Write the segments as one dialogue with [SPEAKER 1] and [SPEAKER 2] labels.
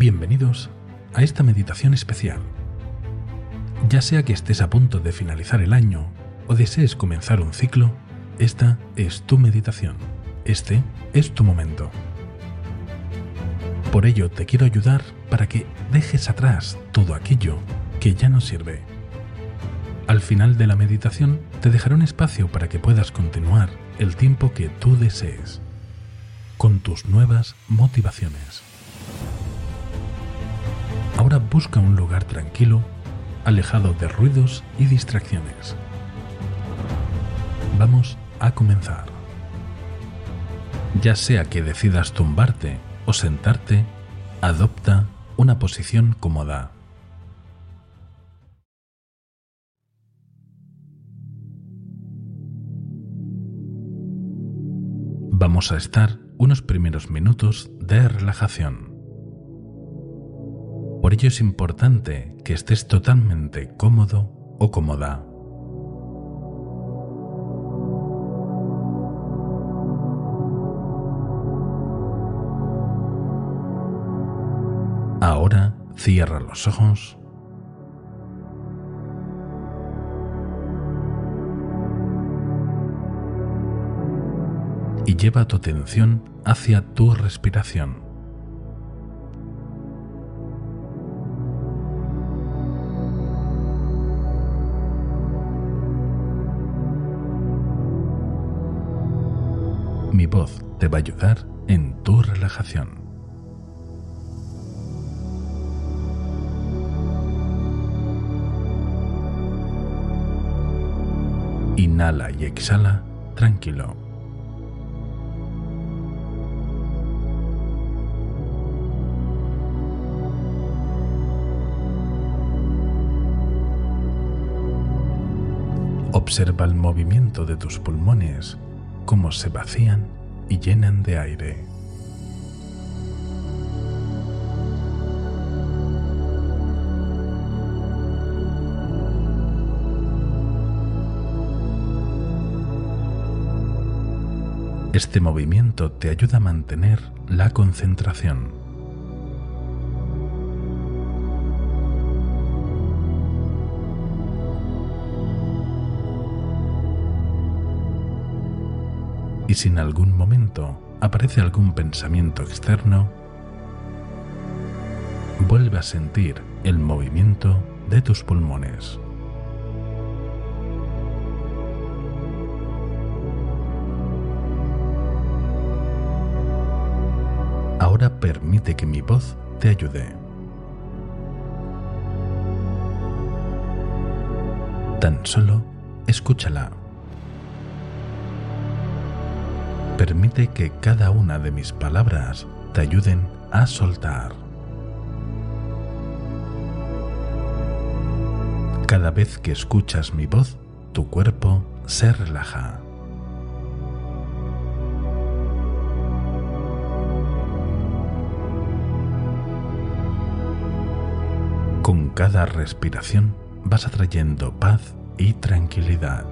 [SPEAKER 1] Bienvenidos a esta meditación especial. Ya sea que estés a punto de finalizar el año o desees comenzar un ciclo, esta es tu meditación. Este es tu momento. Por ello te quiero ayudar para que dejes atrás todo aquello que ya no sirve. Al final de la meditación te dejaré un espacio para que puedas continuar el tiempo que tú desees, con tus nuevas motivaciones. Ahora busca un lugar tranquilo, alejado de ruidos y distracciones. Vamos a comenzar. Ya sea que decidas tumbarte o sentarte, adopta una posición cómoda. Vamos a estar unos primeros minutos de relajación. Por ello es importante que estés totalmente cómodo o cómoda. Ahora cierra los ojos y lleva tu atención hacia tu respiración. Mi voz te va a ayudar en tu relajación. Inhala y exhala tranquilo. Observa el movimiento de tus pulmones, cómo se vacían y llenan de aire. Este movimiento te ayuda a mantener la concentración. Y si en algún momento aparece algún pensamiento externo, vuelve a sentir el movimiento de tus pulmones. Ahora permite que mi voz te ayude. Tan solo escúchala. Permite que cada una de mis palabras te ayuden a soltar. Cada vez que escuchas mi voz, tu cuerpo se relaja. Con cada respiración vas atrayendo paz y tranquilidad.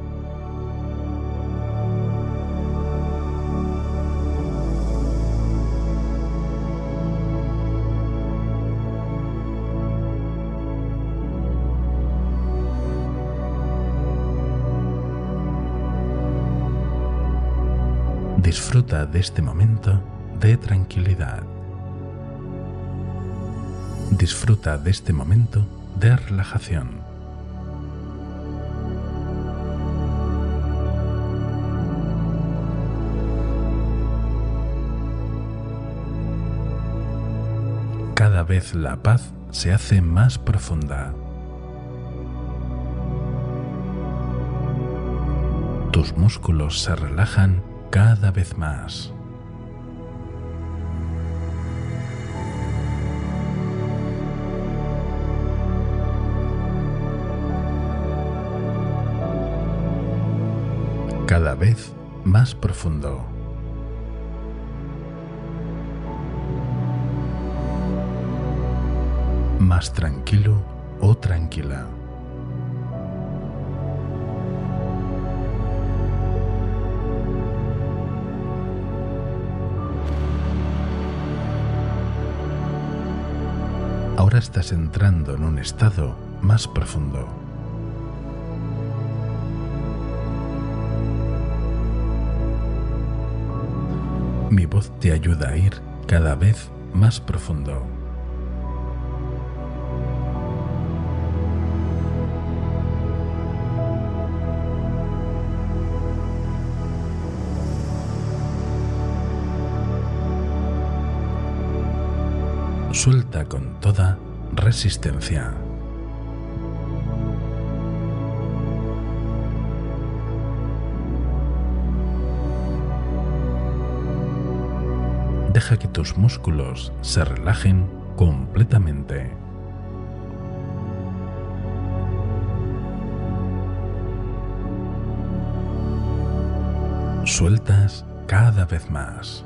[SPEAKER 1] Disfruta de este momento de tranquilidad. Disfruta de este momento de relajación. Cada vez la paz se hace más profunda. Tus músculos se relajan cada vez más. Cada vez más profundo. Más tranquilo o tranquila. Ahora estás entrando en un estado más profundo. Mi voz te ayuda a ir cada vez más profundo. Suelta con toda resistencia. Deja que tus músculos se relajen completamente. Sueltas cada vez más.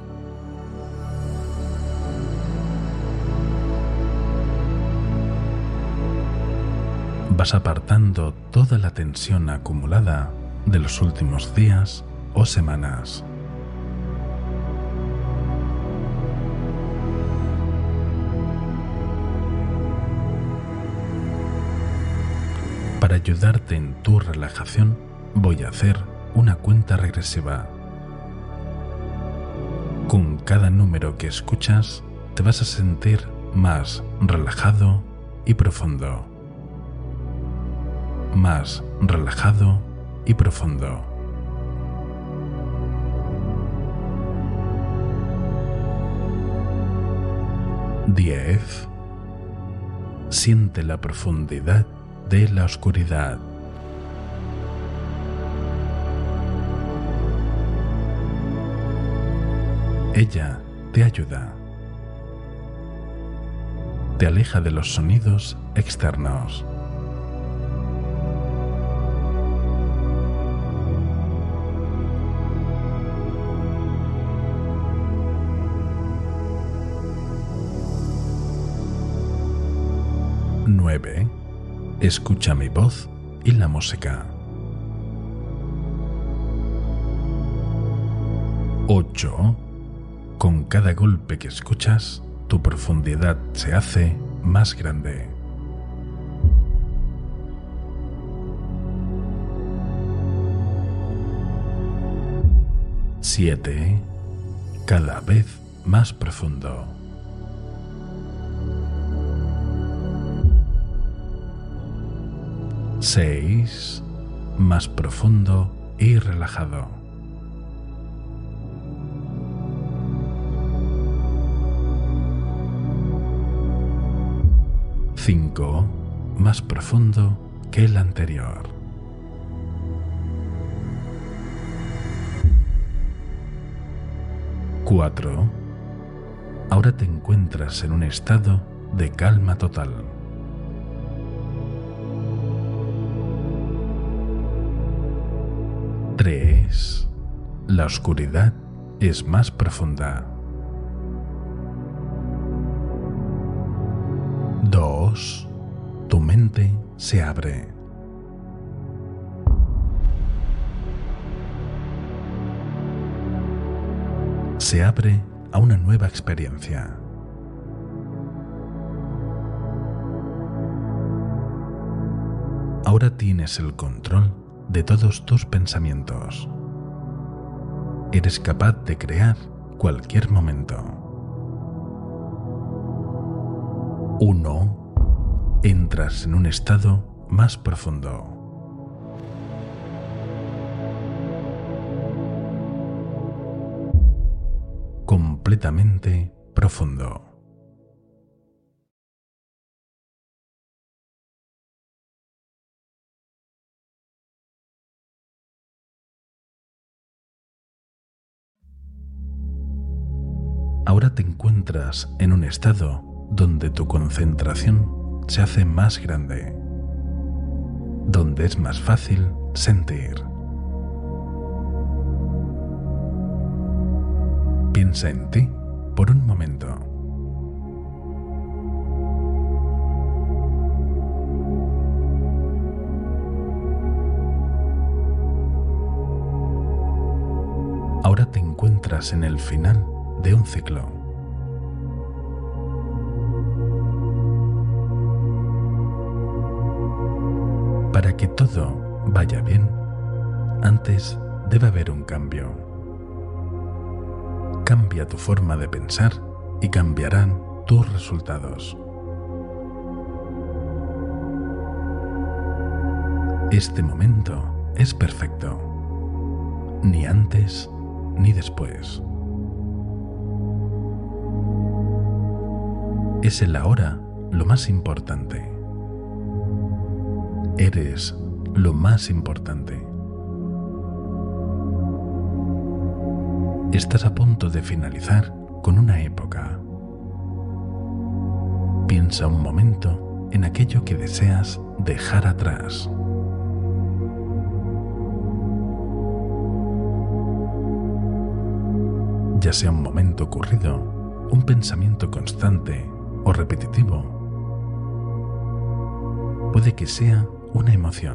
[SPEAKER 1] Vas apartando toda la tensión acumulada de los últimos días o semanas. Para ayudarte en tu relajación, voy a hacer una cuenta regresiva. Con cada número que escuchas, te vas a sentir más relajado y profundo. Más relajado y profundo. 10. Siente la profundidad de la oscuridad. 'Ella te ayuda. Te aleja de los sonidos externos. 9. Escucha mi voz y la música. 8. Con cada golpe que escuchas, tu profundidad se hace más grande. 7. Cada vez más profundo. 6. Más profundo y relajado. 5. Más profundo que el anterior. 4. Ahora te encuentras en un estado de calma total. 3. La oscuridad es más profunda. 2. Tu mente se abre. 1. Se abre a una nueva experiencia. Ahora tienes el control de todos tus pensamientos. Eres capaz de crear cualquier momento. 1. Entras en un estado más profundo. Completamente profundo. Ahora te encuentras en un estado donde tu concentración se hace más grande, donde es más fácil sentir. Piensa en ti por un momento. Ahora te encuentras en el final de un ciclo. Para que todo vaya bien, antes debe haber un cambio. Cambia tu forma de pensar y cambiarán tus resultados. Este momento es perfecto, ni antes ni después. Es el ahora lo más importante. Eres lo más importante. Estás a punto de finalizar con una época. Piensa un momento en aquello que deseas dejar atrás. Ya sea un momento ocurrido, un pensamiento constante o repetitivo, puede que sea una emoción.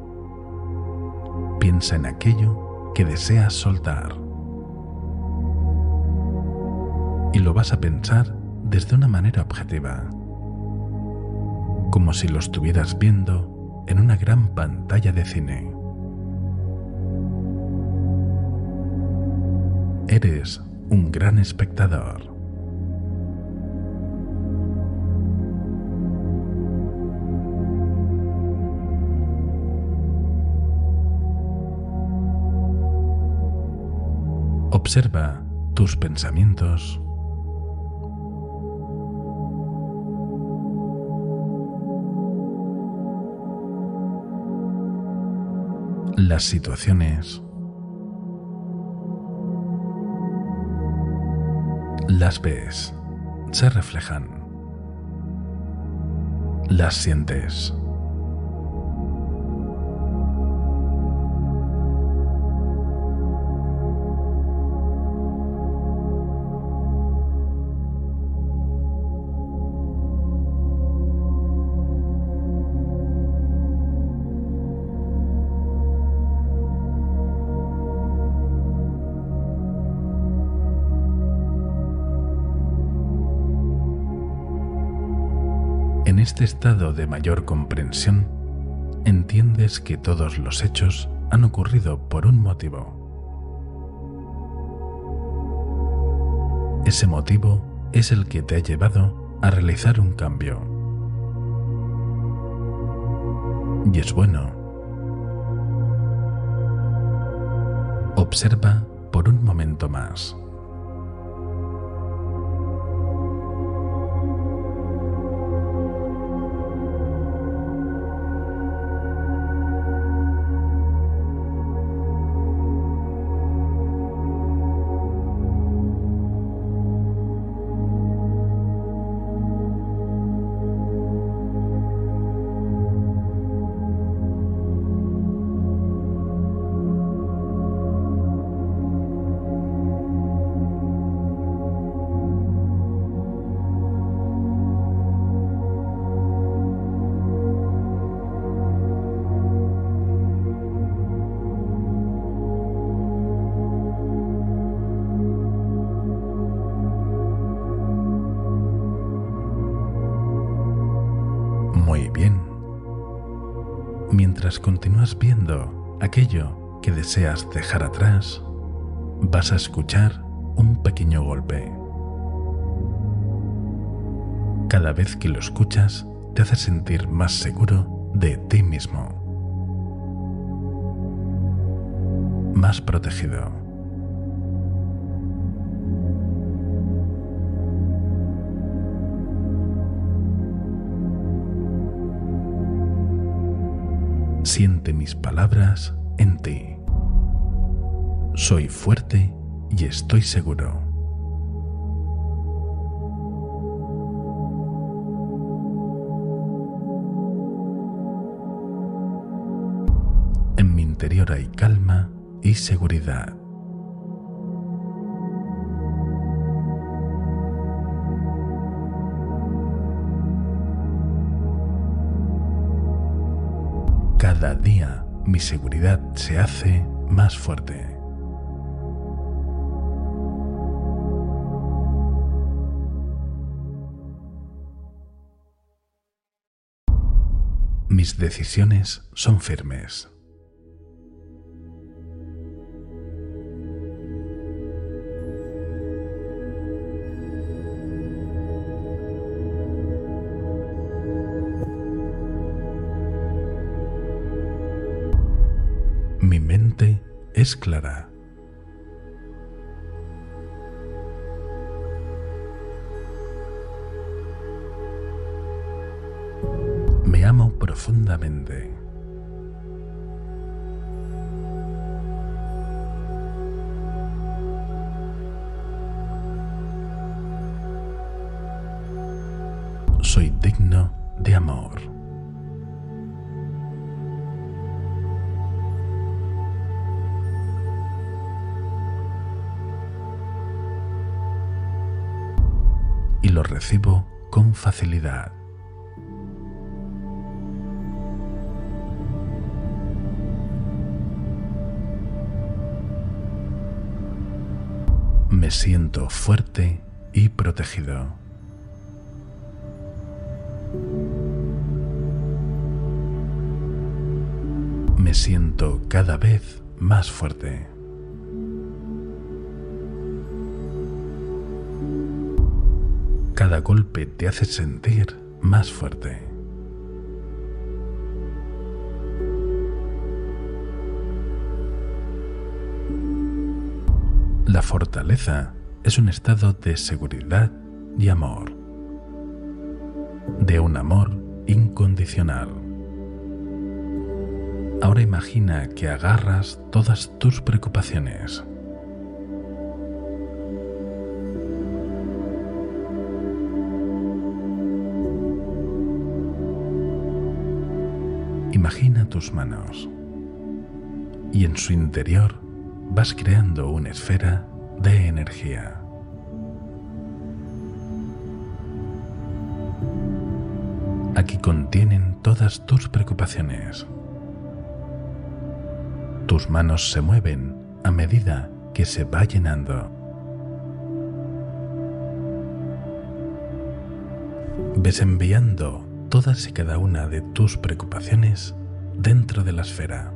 [SPEAKER 1] Piensa en aquello que deseas soltar. Y lo vas a pensar desde una manera objetiva, como si lo estuvieras viendo en una gran pantalla de cine. Eres un gran espectador. Observa tus pensamientos. Las situaciones. Las ves, se reflejan. Las sientes. En este estado de mayor comprensión, entiendes que todos los hechos han ocurrido por un motivo. Ese motivo es el que te ha llevado a realizar un cambio. Y es bueno. Observa por un momento más. Muy bien. Mientras continúas viendo aquello que deseas dejar atrás, vas a escuchar un pequeño golpe. Cada vez que lo escuchas, te hace sentir más seguro de ti mismo, más protegido. Siente mis palabras en ti. Soy fuerte y estoy seguro. En mi interior hay calma y seguridad. Cada día mi seguridad se hace más fuerte. Mis decisiones son firmes. Mi mente es clara. Me amo profundamente. Soy digno de amor. Y lo recibo con facilidad. Me siento fuerte y protegido. Me siento cada vez más fuerte. Cada golpe te hace sentir más fuerte. La fortaleza es un estado de seguridad y amor, de un amor incondicional. Ahora imagina que agarras todas tus preocupaciones. Imagina tus manos y en su interior vas creando una esfera de energía. Aquí contienen todas tus preocupaciones. Tus manos se mueven a medida que se va llenando. Ves enviando todas y cada una de tus preocupaciones dentro de la esfera.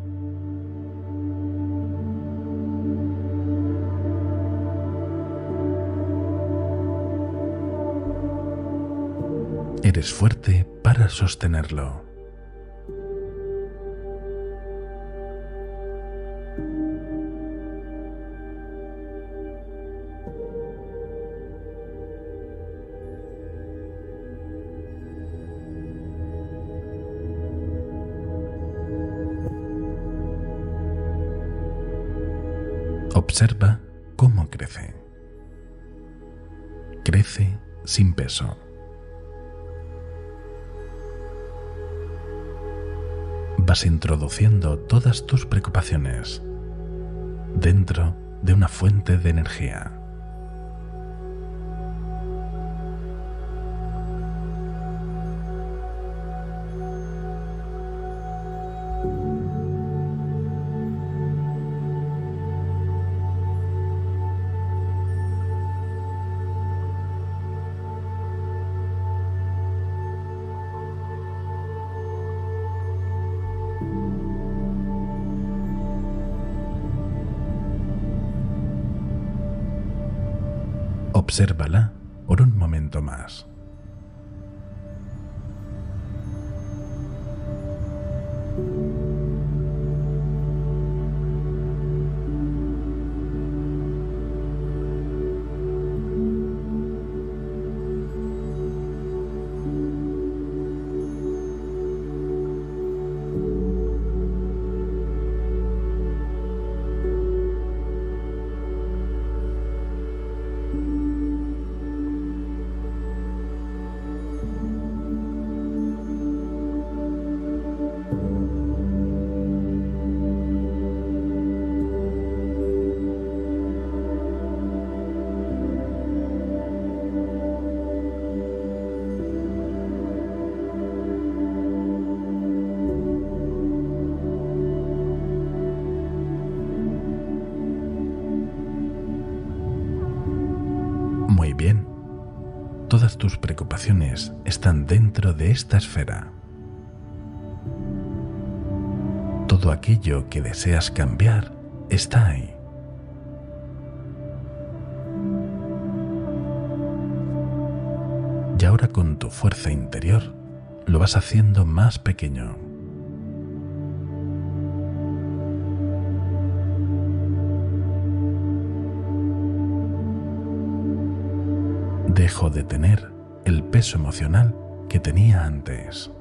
[SPEAKER 1] Eres fuerte para sostenerlo. Observa cómo crece. Crece sin peso. Vas introduciendo todas tus preocupaciones dentro de una fuente de energía. Obsérvala por un momento más. Muy bien. Todas tus preocupaciones están dentro de esta esfera. todo aquello que deseas cambiar está ahí. Y ahora con tu fuerza interior lo vas haciendo más pequeño. Dejo de tener el peso emocional que tenía antes.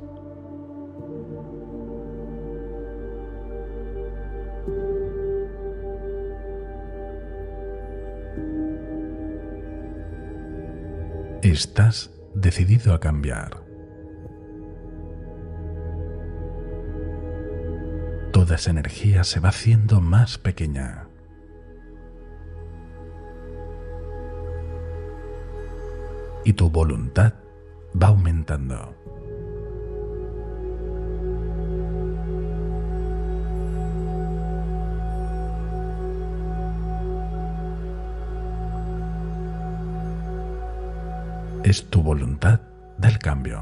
[SPEAKER 1] Estás decidido a cambiar. Toda esa energía se va haciendo más pequeña. Y tu voluntad va aumentando. Es tu voluntad del cambio.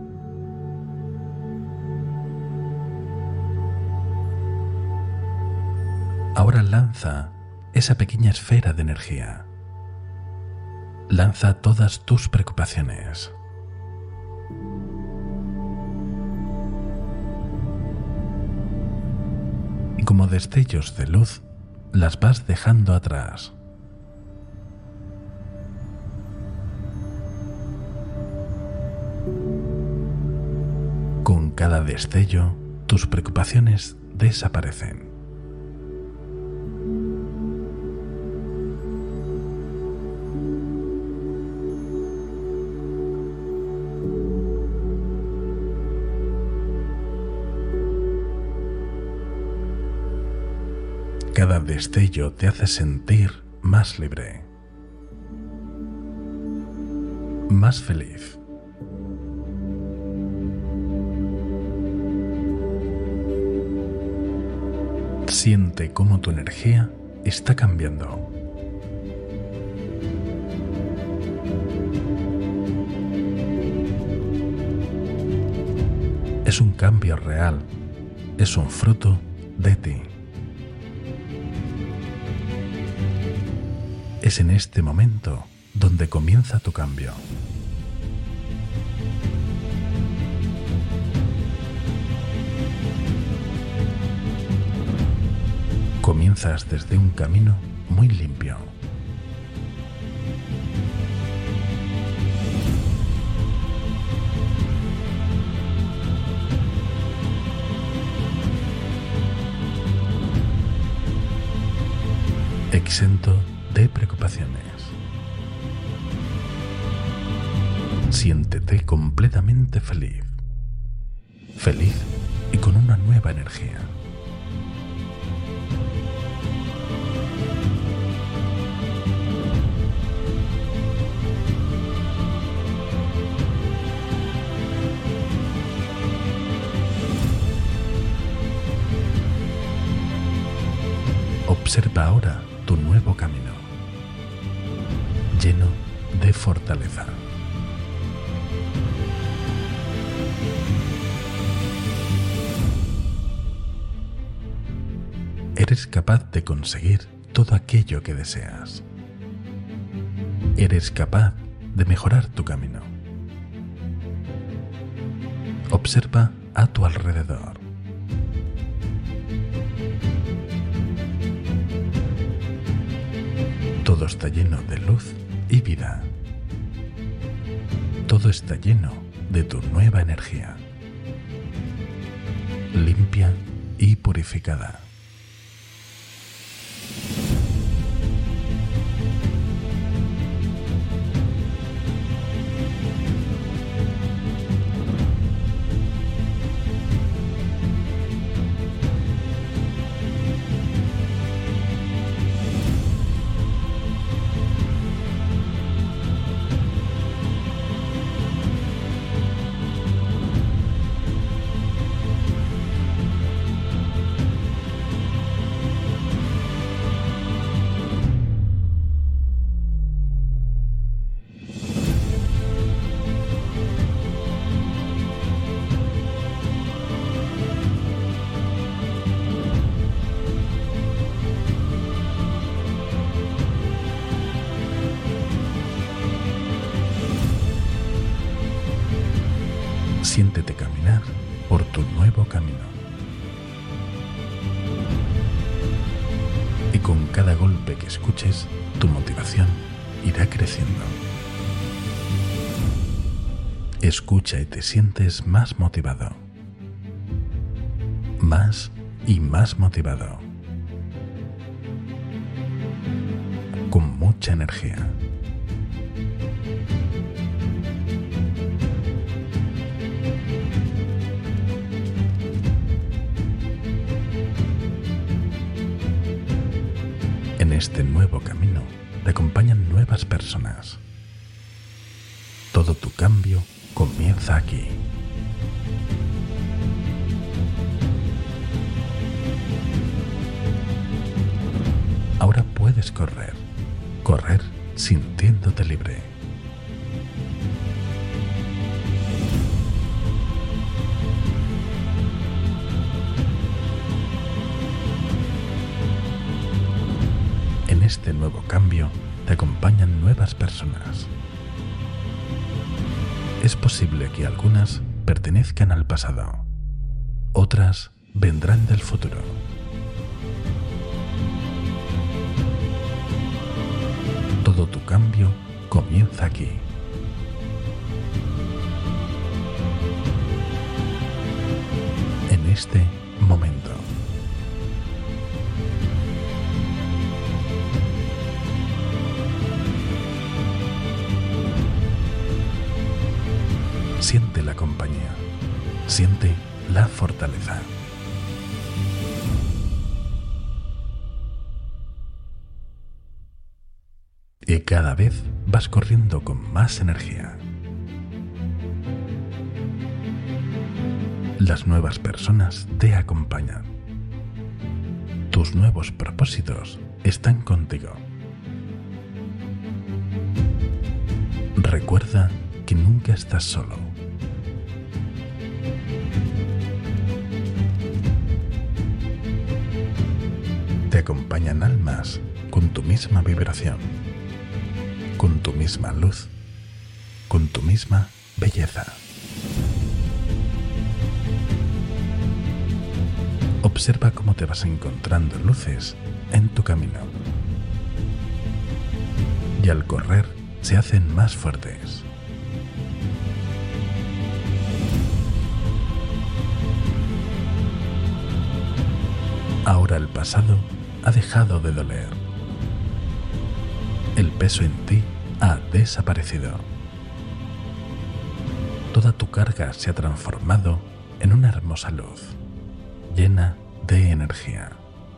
[SPEAKER 1] Ahora lanza esa pequeña esfera de energía. Lanza todas tus preocupaciones. Y como destellos de luz, las vas dejando atrás. Con cada destello, tus preocupaciones desaparecen. Cada destello te hace sentir más libre, más feliz. Siente cómo tu energía está cambiando. Es un cambio real, es un fruto de ti. Es en este momento donde comienza tu cambio. Comienzas desde un camino muy limpio. Exento de preocupaciones. Siéntete completamente feliz. Feliz y con una nueva energía. Observa ahora tu nuevo camino, lleno de fortaleza. Eres capaz de conseguir todo aquello que deseas. Eres capaz de mejorar tu camino. Observa a tu alrededor. Todo está lleno de luz y vida. Todo está lleno de tu nueva energía, limpia y purificada. Siéntete caminar por tu nuevo camino. Y con cada golpe que escuches, tu motivación irá creciendo. Escucha y te sientes más motivado. Más y más motivado. Con mucha energía. En este nuevo camino te acompañan nuevas personas. Todo tu cambio comienza aquí. Ahora puedes correr sintiéndote libre. En este nuevo cambio te acompañan nuevas personas. Es posible que algunas pertenezcan al pasado, otras vendrán del futuro. Todo tu cambio comienza aquí. En este momento. Siente la compañía, siente la fortaleza. Y cada vez vas corriendo con más energía. Las nuevas personas te acompañan. Tus nuevos propósitos están contigo. Recuerda que nunca estás solo. Te acompañan almas con tu misma vibración, con tu misma luz, con tu misma belleza. Observa cómo te vas encontrando luces en tu camino. Y al correr se hacen más fuertes. Ahora el pasado ha dejado de doler. El peso en ti ha desaparecido. Toda tu carga se ha transformado en una hermosa luz, llena de energía.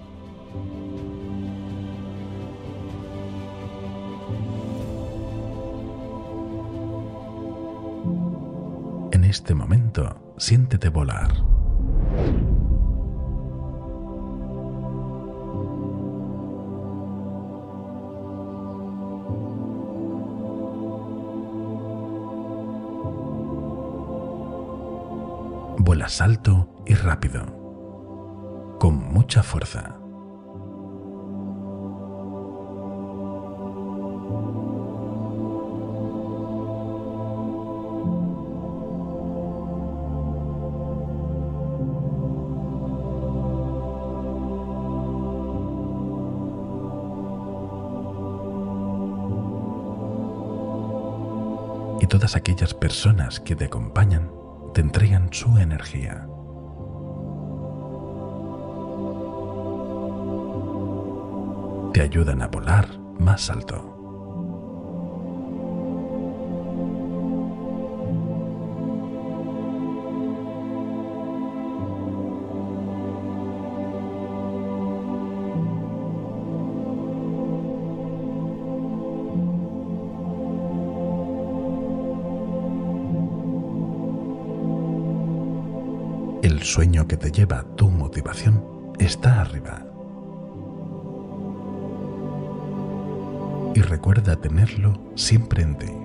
[SPEAKER 1] En este momento, siéntete volar. Vuelas alto y rápido, con mucha fuerza. Y todas aquellas personas que te acompañan te entregan su energía. Te ayudan a volar más alto. El sueño que te lleva tu motivación está arriba. Y recuerda tenerlo siempre en ti.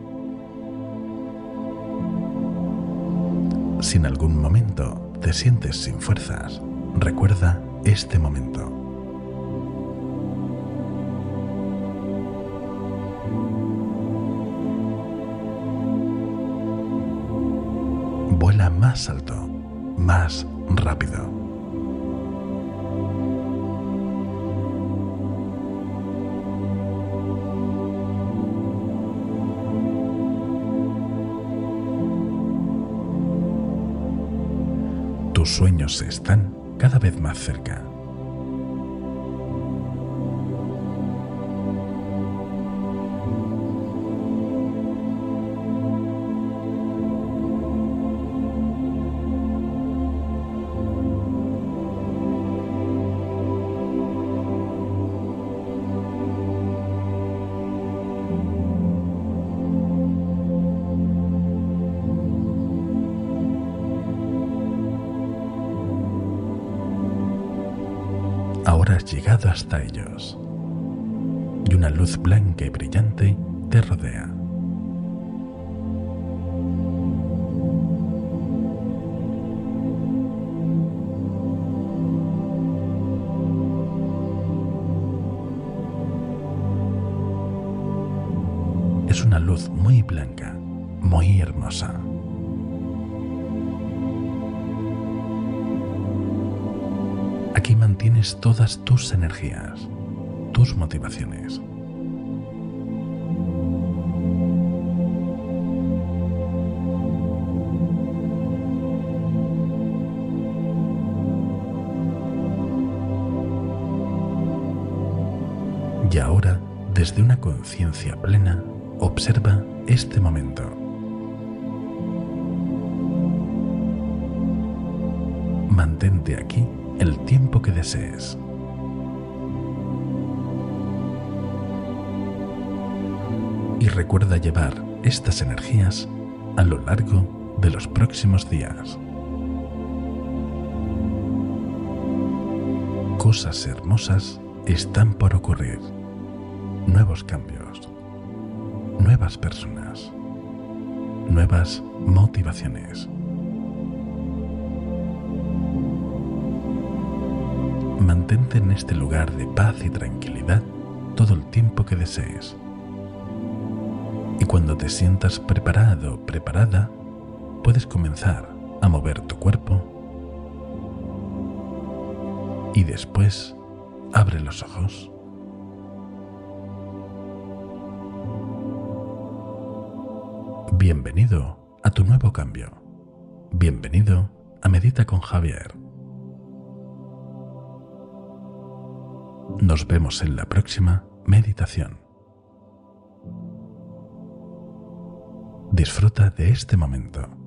[SPEAKER 1] Si en algún momento te sientes sin fuerzas, recuerda este momento. Vuela más más alto, más rápido. Tus sueños están cada vez más cerca. Ahora has llegado hasta ellos y una luz blanca y brillante te rodea. Es una luz muy blanca, muy hermosa. Aquí mantienes todas tus energías, tus motivaciones. Y ahora, desde una conciencia plena, observa este momento. Mantente aquí el tiempo que desees. Y recuerda llevar estas energías a lo largo de los próximos días. Cosas hermosas están por ocurrir. Nuevos cambios, nuevas personas, nuevas motivaciones. Mantente en este lugar de paz y tranquilidad todo el tiempo que desees. Y cuando te sientas preparado o preparada, puedes comenzar a mover tu cuerpo y después abre los ojos. Bienvenido a tu nuevo cambio. Bienvenido a Medita con Javier. Nos vemos en la próxima meditación. Disfruta de este momento.